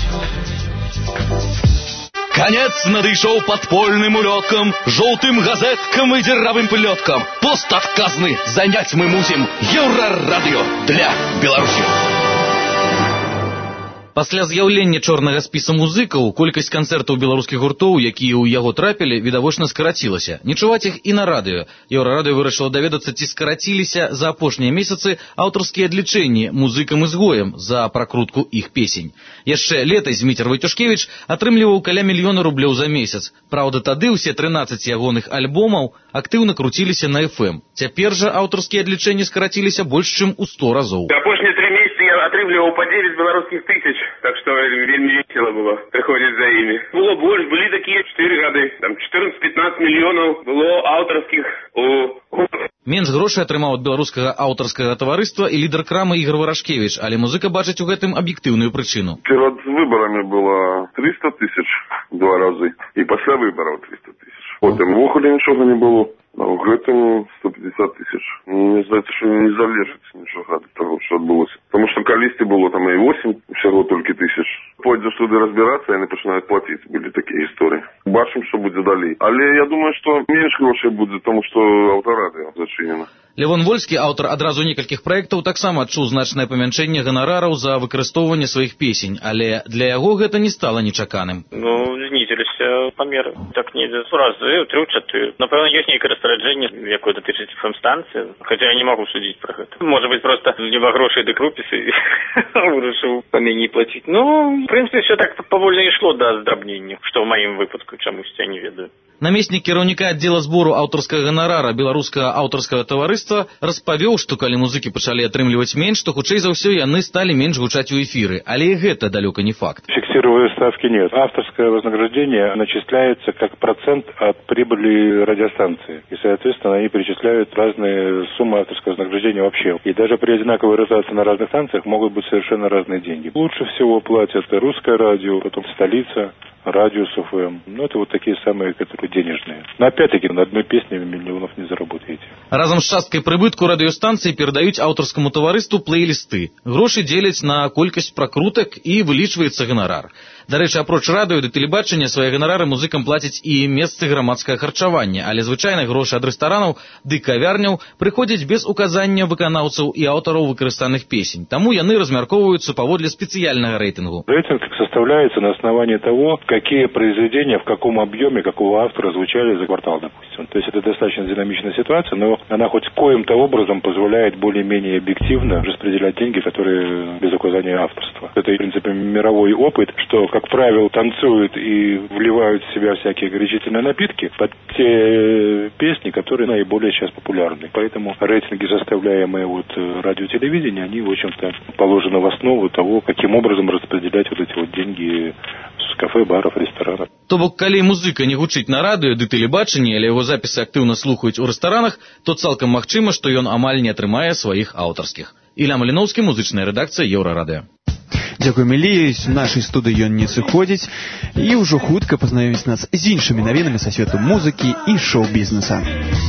Конец надышоў падпольным улёткам, жоўтым газеткам і дзіравым плёткам. Пост адказны заняць мы мусім. Еўрарадыё для Беларусі.
Пасля з'яўлення чорнага спіса музыкаў, колькасць канцэртаў беларускіх гуртоў, якія ў яго трапілі, відавочна скарацілася. Не чуваць іх і на радыё. Еўрарадыё вырашыла даведацца, ці скараціліся за апошнія месяцы аўтарскія адлічэнні музыкам-ізгоям за пракрутку іх песень. Яшчэ летась Зміцер Вайтушкевіч атрымліваў каля 1 000 000 рублёў за месяц. Праўда, тады ўсе 13 ягоных альбомаў актыўна круціліся на FM. Цяпер жа аўтарскія адлічэнні скараціліся больш чым у 100 разоў.
Апошнія 3 месяцы я атрымліваў па 9 беларускіх тысяч, так што вельмі весела было прыходзіць за імі. Было больш, былі такія 4 гады, там 14-15 мільёнаў было аўтарскіх у...
Менш грошай атрымаў ад беларускага аўтарскага таварыства і лідар крамы Ігор Варашкевіч, але музыка бачыць у гэтым аб'ектыўную прычыну.
Перад выбарамі было 300 тысяч 2 разы, і пасля выбараў 300 тысяч. Потым увогуле нічога не было. А ў гэтым 150 тысяч. Мне здаецца, што не залежыць нічога ад таго, што адбылося. Таму што калісьці было там і 8 усяго толькі тысяч. Пойдзеш туды разбірацца, яны пачынаюць плаціць. Былі такія гісторыі. Бачым, што будзе далей. Але я думаю, што менш грошай будзе, таму што аўтарадыё зачынена.
Левон Вольскі, аўтар адразу некалькіх праектаў, таксама адчуў значнае памяншэнне ганарараў за выкарыстоўванне сваіх песень, але для яго гэта не стала нечаканым.
Знізіліся памеры. Так не разы, 3-4. Напэўна, ёсць нейкае распараджэнне, якое датычыць FM-станцыі, хаця я не магу судзіць пра гэта. Можа быць, проста няма грошай дык рупісы і вырашыў паменей плаціць. Ну, в прынцыпе, все так павольна ішло да здрабнення, што ў маім выпадку чамусьці я не ведаю.
Намеснік кіраўніка аддзела збору аўтарскага ганарара беларускага аўтарскага таварыства распавёў, што калі музыкі пачалі атрымліваць менш, то хутчэй за ўсё яны сталі менш гучаць у эфіры, але і гэта далёка не факт.
Фиксированной ставки нет. Авторское вознаграждение начисляется как процент от прибыли радиостанции. И, соответственно, они перечисляют разные суммы авторского вознаграждения вообще. И даже при одинаковой ротации на разных станциях могут быть совершенно разные деньги. Лучше всего платят русское радио, потом столица, радиус ФМ. Ну, это вот такие самые, которые денежные. Но опять-таки, на одной песне миллионов не заработаете.
Разом з часткай прыбытку радыёстанцыі перадаюць аўтарскаму таварыству плейлісты. Грошы дзеляць на колькасць пракрутак і вылічваецца ганарар. Дарэчы, апроч радыё ды тэлебачання, свае ганарары музыкам плацяць і месцы грамадскага харчавання, але звычайна грошы ад рэстаранаў ды кавярняў прыходзяць без указання выканаўцаў і аўтараў выкарыстаных песень. Таму яны размяркоўваюцца паводле спецыяльнага рэйтынгу.
Рейтинг составляется на основании того, какие произведения, в каком объеме, какого автора звучали за квартал, допустим. То есть это достаточно динамичная ситуация, но она хоть коим-то образом позволяет более-менее объективно распределять деньги, которые без указания авторства. Это, в принципе, мировой опыт, что как правило, танцуют и вливают в себя всякие горячительные напитки под те песни, которые наиболее сейчас популярны. Поэтому рейтинги, составляемые вот радио-телевидения, они, в общем-то, положены в основу того, каким образом распределять вот эти вот деньги с кафе, баров, ресторанов.
То бок, калі музыка не гучыць на радыё ды тэлебачанні, але яго запісы актыўна слухаюць у рэстаранах, то цалкам магчыма, што ён амаль не атрымае сваіх аўтарскіх. Ілля Маліноўскі, музычная рэдакцыя Еўрарадыё.
Дзякуем, Іллі. У нашай студыі ён не сыходзіць і ўжо хутка пазнаёміць нас з іншымі навінамі са свету музыкі і шоу-бізнеса.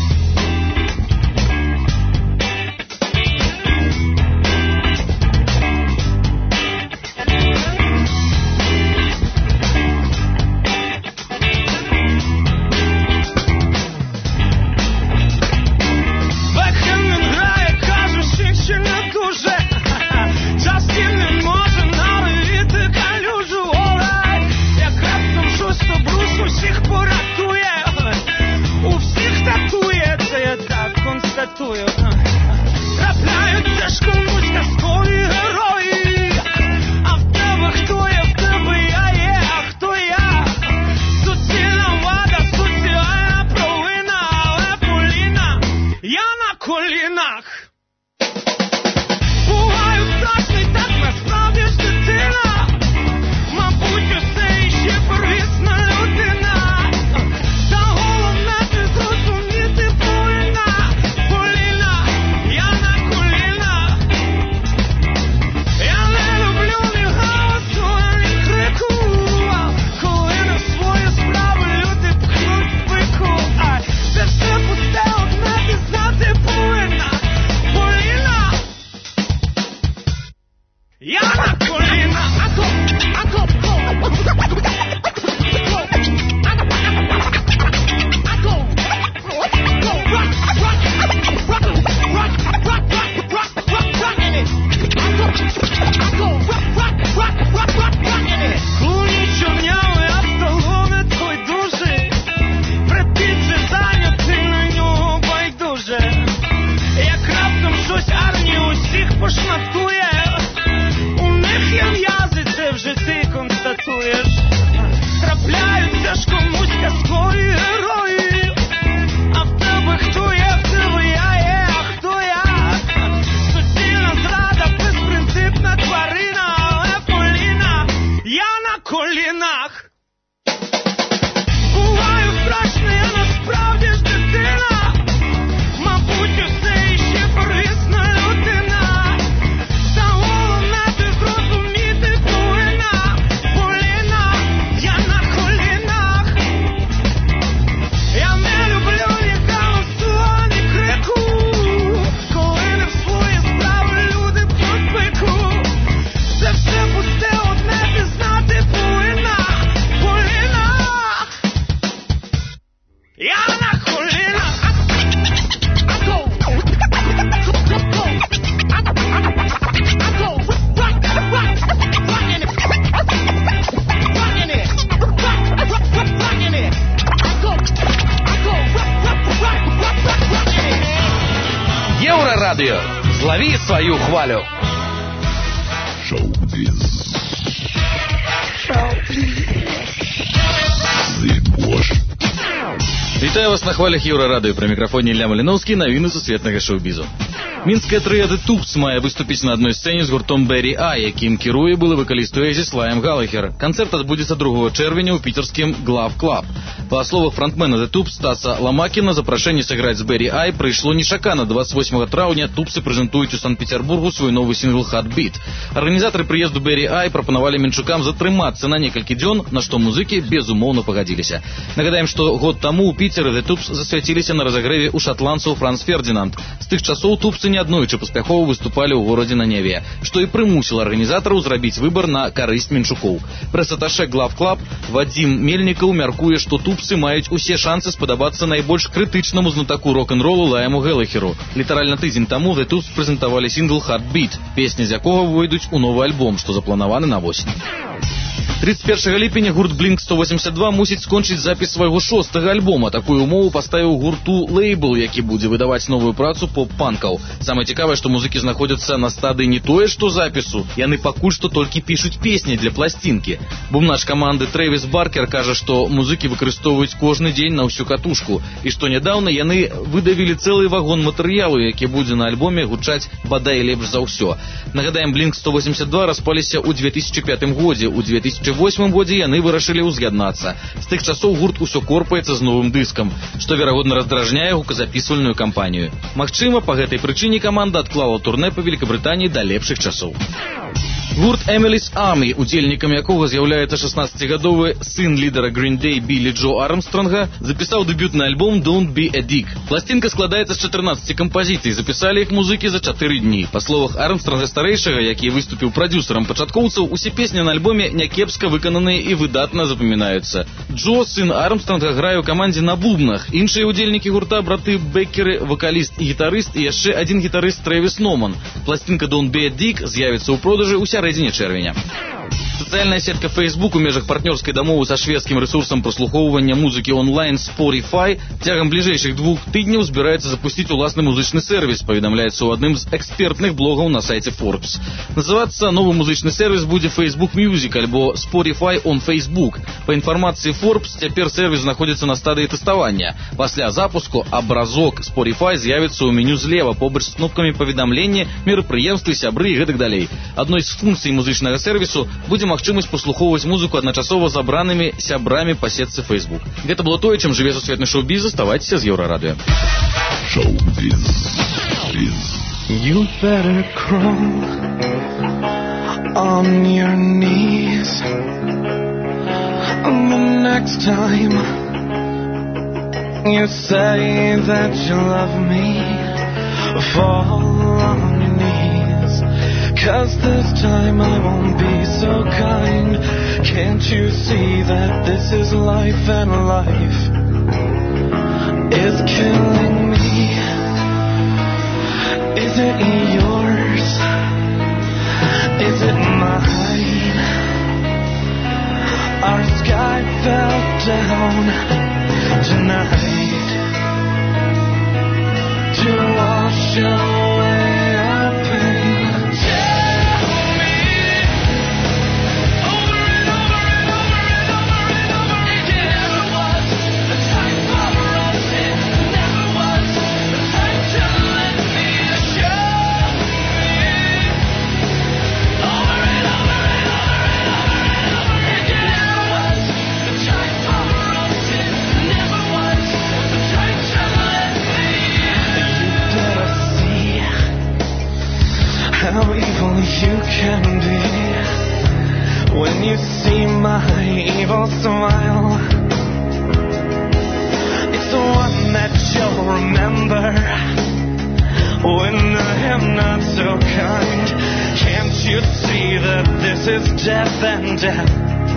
Еврорадио. Злови свою хвалю.
Шоу-биз.
Вітаю вас на хвалях Еўрарадыё. Пры мікрафоне Ілля Маліноўскі, навіны сусветнага шоу-бізу. Мінская трыа The Tubes мае выступіць на адной сцэне з гуртом Berry Eye, якім кіруе былы вакаліст Оазіс Лайм Галахер. Канцэрт адбудзецца 2 чэрвеня ў піцерскім Glove Club. Па словах фронтмена The Tubes Стаса Ламакіна, запрашэнне сыграць з Berry Eye прыйшло нечакана. 28 траўня Тубсы прэзентуюць у Санкт-Петербургу свой новы сінгл Heartbeat. Арганізатары прыезду Berry Eye прапанавалі мінчукам затрымацца на некалькі дзён, на што музыкі безумоўна пагадзіліся. Нагадаем, што год таму ў Піцеры The Tubes засвяціліся на разагрэве ў шатландцаў Франц Фердинанд. З тых часоў Тубсы неаднойчы паспяхова выступалі ў горадзе на Неве, што і прымусіла арганізатараў зрабіць выбар на карысць мінчукоў. Прэс-аташэ Glove Club Вадзім Мельнікаў мяркуе, што Тубсы маюць усе шансы спадабацца найбольш крытычнаму знатаку рок-н-ролу Лайму Галахеру. Літаральна тыдзень таму The Tubes прэзентавалі сінгл Heartbeat, песні з якога выйдуць у новы альбом, што запланаваны на восень. 31 ліпеня гурт Blink-182 мусіць скончыць запіс свайго 6-го альбома. Такую умову паставіў гурту лейбл, які будзе выдаваць новую працу поп-панкаў. Самае цікавае, што музыкі знаходзяцца на стадыі не тое што запісу, яны пакуль што толькі пішуць песні для пласцінкі. Бумнач каманды Трэвіс Баркер кажа, што музыкі выкарыстоўваюць кожны дзень на ўсю катушку, і што нядаўна яны выдавілі цэлы вагон матэрыялу, які будзе на альбоме гучаць бадай лепш за ўсё. Нагадаем, Blink-182 распаліся ў 2005 годзе. У 2008 годзе яны вырашылі ўз'яднацца. З тых часоў гурт усё корпаецца з новым дыскам, што, верагодна, раздражняе гуказапісвальную кампанію. Магчыма, па гэтай прычыне каманда адклала турнэ па Великабрытаніі да лепшых часоў. Гурт Emily's Army, удзельнікам якога з'яўляецца 16-гадовы сын лідара Green Day Білі Джо Армстронга, запісаў дэбютны альбом Don't Be a Dick. Пласцінка складаецца з 14 кампазіцый, запісалі іх музыкі за 4 дні. Па словах Армстронга старэйшага, які выступіў прадзюсарам пачаткоўцаў, усе песні на альбоме някепска выкананыя і выдатна запамінаюцца. Джо, сын Армстронга, грае ў камандзе на бубнах. Іншыя удзельнікі гурта браты Беккеры, вакаліст і гітарыст, і яшчэ адзін гітарыст Трэвіс Номан. Пласцінка Don't Be a Dick з'явіцца ў продажы ў сярэдзіне чэрвеня. Сацыяльная сетка Facebook у межах партнёрскай дамовы са шведскім рэсурсам праслухоўвання музыкі онлайн Spotify цягам бліжэйшых 2 тыдняў збіраецца запусціць уласны музычны сервіс, паведамляецца ў адным з экспертных блогаў на сайце Forbes. Называцца новы музычны сервіс будзе Facebook Music альбо Spotify on Facebook. Па інфармацыі Forbes, цяпер сервіс знаходзіцца на стадыі тэставання. Пасля запуску абразок Spotify з'явіцца ў меню злева побач з кнопкамі паведамлення, мерапрыемствы, сябры і гэтак далей. Адной з функцый музычнага сервісу будзе магчымасць праслухоўваць музыку адначасова забранымі сябрамі па сетцы Facebook. Гэта было тое, чым жыве сусветны шоу-біз. Заставайцеся з Еўрарадыё.
Шоу-біз. You better crawl on your knees the next time you say that you love me. Fall on your knees, 'cause this time I won't be so kind. Can't you see that this is life and life is killing me? Is it yours? Is it mine? Our sky fell down tonight to wash away our pain. How evil you can be when you see my evil smile. It's the one that you'll remember when I am not so kind. Can't you see that this is death and death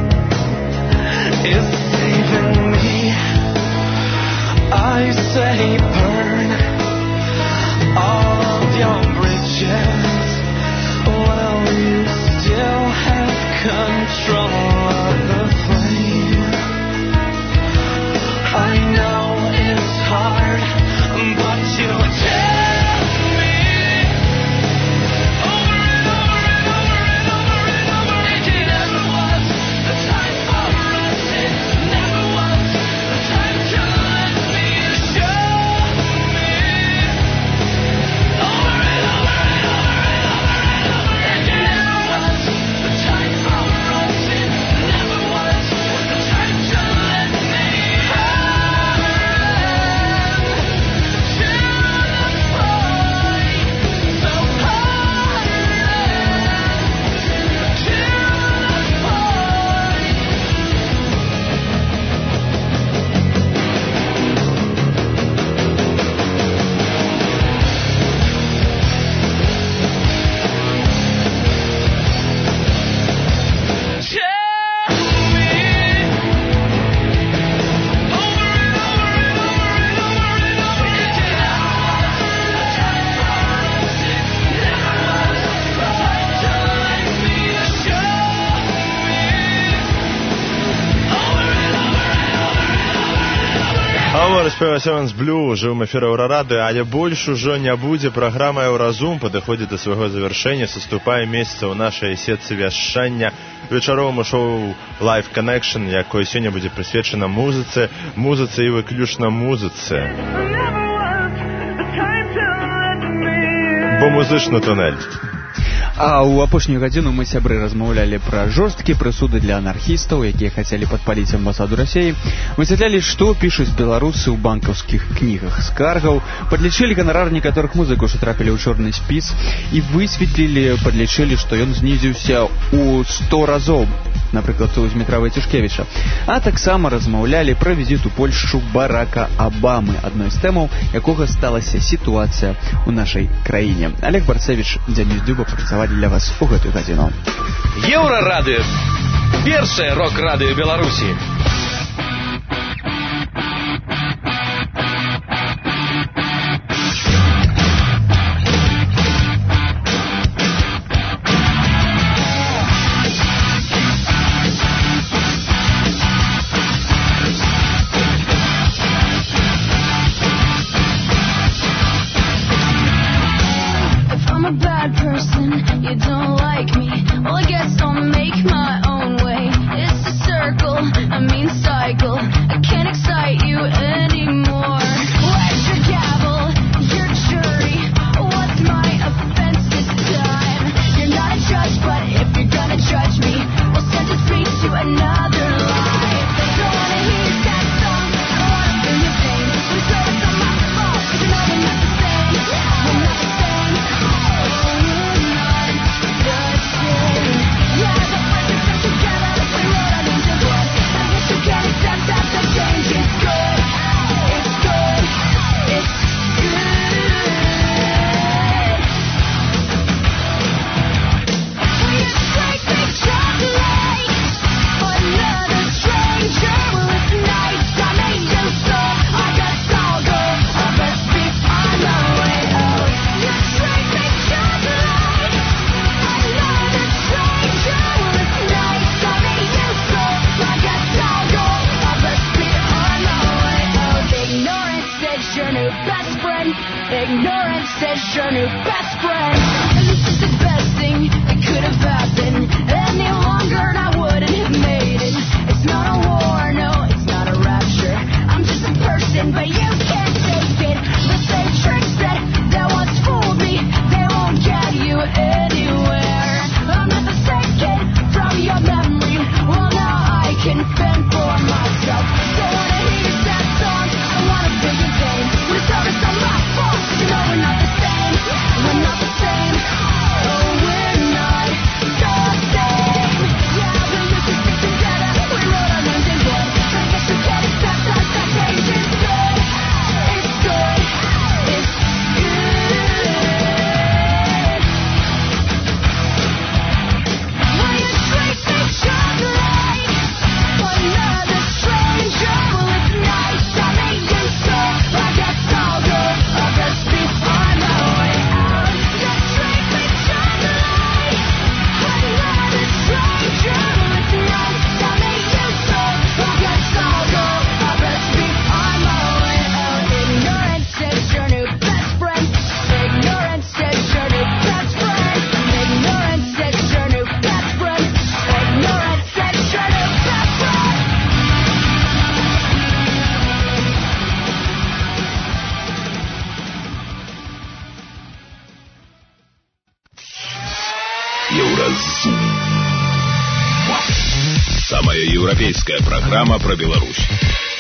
is saving me? I say burn all of your bridges. Well, you still have control of the flame. I know it's hard, but you tell me over and over and over and over and over again. It never was the time for us. It never was the time to let me show
спева Севенс Блю жыў эфіры Еўрарады, але больш ужо не будзе. Праграма Еўразум падыходзіць да свайго завяршэння, саступае месца ў нашай сетцы вяшчання вечароваму шоу Live Connection, якое сёння будзе прысвечана музыцы і выключна музыцы. Бо музычны тунэль.
А ў апошнюю гадзіну мы, сябры, размаўлялі пра жорсткія прысуды для анархістаў, якія хацелі падпаліць амбасаду Расіі. Высвятлялі, што пішуць беларусы ў банкаўскіх кнігах скаргаў, падлічылі ганарар некаторых музыкаў, што трапілі ў чорны спіс, і падлічылі, што ён знізіўся ў 100 разоў, напрыклад, у Змітра Войцюшкевіча. А таксама размаўлялі пра візіт у Польшчу Барака Абамы, адной з тэмаў якога сталася сітуацыя ў нашай краіне. Олег Барцевіч, Дзяніс Дзюба працавалі для вас у гэтую гадзіну.
Еўрарадыё. Першае рок-радыё Беларусі.
You don't like me, well I guess I'll make my own way. It's a circle, I mean cycle. I can't excite you anymore. Where's your gavel, your jury? What's my offense this time? You're not a judge, but if you're gonna judge me, we'll sentence me to another life. Don't wanna hear your sad song, I don't wanna feel your pain. We throw it on my fault, you know we're not the same. We're not the same. Ignorance is your new best friend. And this is the best thing that could have happened. Any longer and I wouldn't have made it. It's not a war, no, it's not a rapture. I'm just a person, but you can't take it. The same tricks that once fooled me, they won't get you anywhere. I'm not the second from your memory. Well, now I can fend for myself. Don't wanna hear your sad song, I wanna feel your pain. When it's all on my fault, you know we're not the same. We're not the same. Oh, we're not the same. Yeah, we used to stick together. We wrote our names in blood. I guess you can't accept us. That change is good. It's good. It's good. Will you treat me just like another stranger? Well, it's nice I made you so. I guess I'll go. I'll just be on my way out. You treat me just like another stranger. Well, it's nice I made you so. I guess I'll go. I'll just be on my way out. Ignorance is your new best friend. Ignorance is your new best friend. Ignorance is your new best friend. Ignorance is your new best friend.
Еўразум. Самая европейская программа про Беларусь.